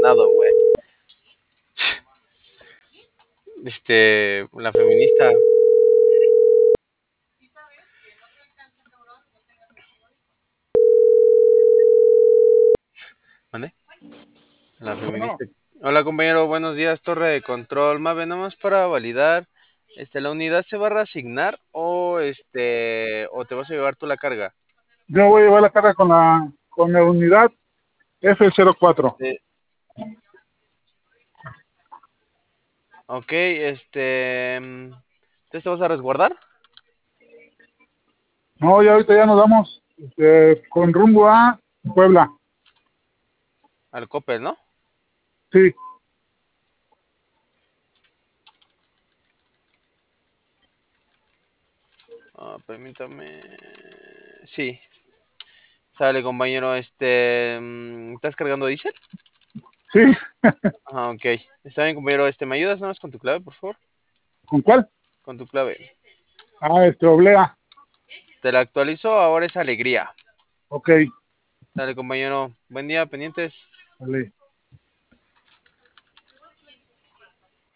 ganado, güey. La feminista. ¿Mande? La Bueno, feminista. Hola, compañero, buenos días, torre de control. Mabe, nomás para validar, ¿la unidad se va a reasignar o te vas a llevar tú la carga? yo voy a llevar la carga con la unidad F04. Sí. Ok, ¿entonces te vas a resguardar? No, ya ahorita ya nos vamos con rumbo a Puebla. Al Coppel, ¿no? Sí, Permítame. Sí, sale, compañero, ¿estás cargando diésel? sí. Ah, ok. Está bien, compañero, ¿me ayudas nada más con tu clave, por favor? ¿Con cuál? Con tu clave. Ah, Oblea. Te la actualizo, ahora es alegría. Ok, Dale, compañero. Buen día, pendientes. vale.